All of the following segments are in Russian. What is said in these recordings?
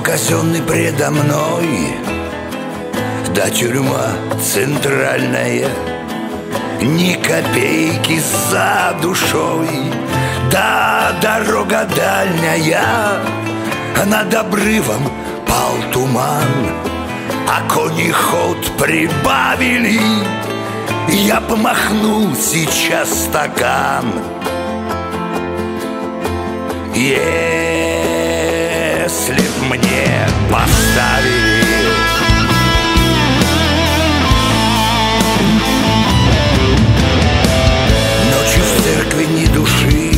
казенный предо мной, да тюрьма центральная, ни копейки за душой, да дорога дальняя, над обрывом пал туман, а кони ход прибавили, я помахну сейчас стакан. Если б мне поставили ночью в церкви ни души,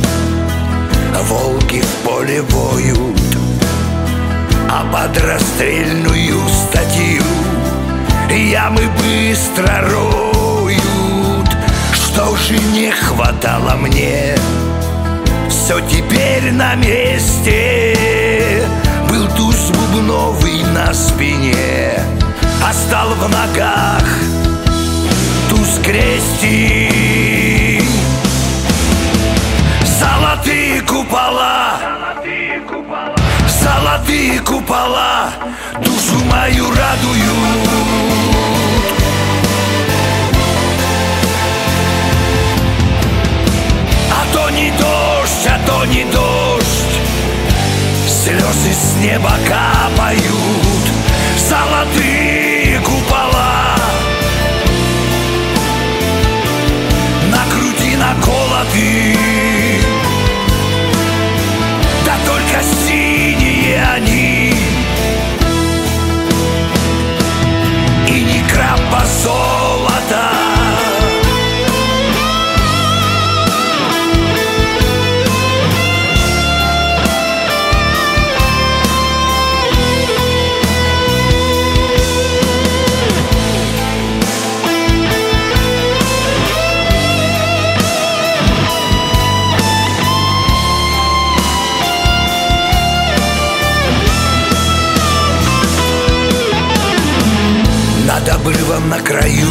волки в поле воют, а под расстрельную статью ямы быстро роют. Что же не хватало мне, все теперь на месте. Был туз бубновый на спине, а стал в ногах туз крестик. Золотые купола, золотые купола душу мою радуют. А то не дождь, а то не дождь, слезы с неба капают. Золотые купола на груди наколоты, да только синие они, и ни крапа золота. Над обрывом на краю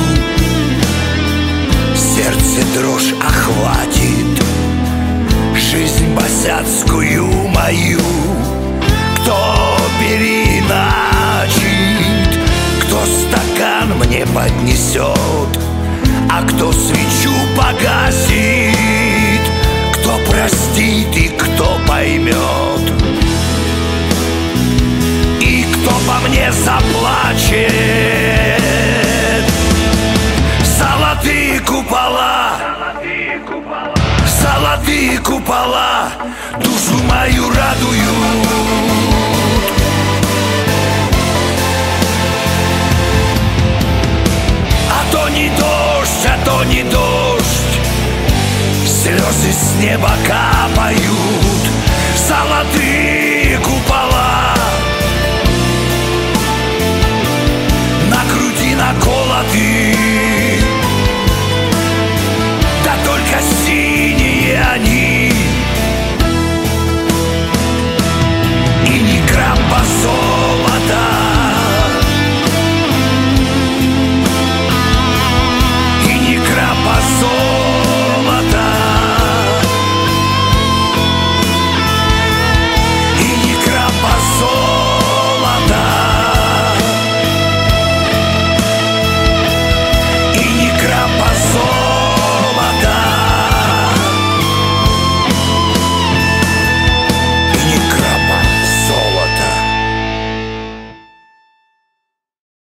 сердце дрожь охватит, жизнь босяцкую мою кто переиначит, кто стакан мне поднесет, а кто свечу погасит, кто простит и кто поймет, и кто по мне заплачет. Золотые купола, золотые купола душу мою радуют. А то не дождь, а то не дождь, слезы с неба капают.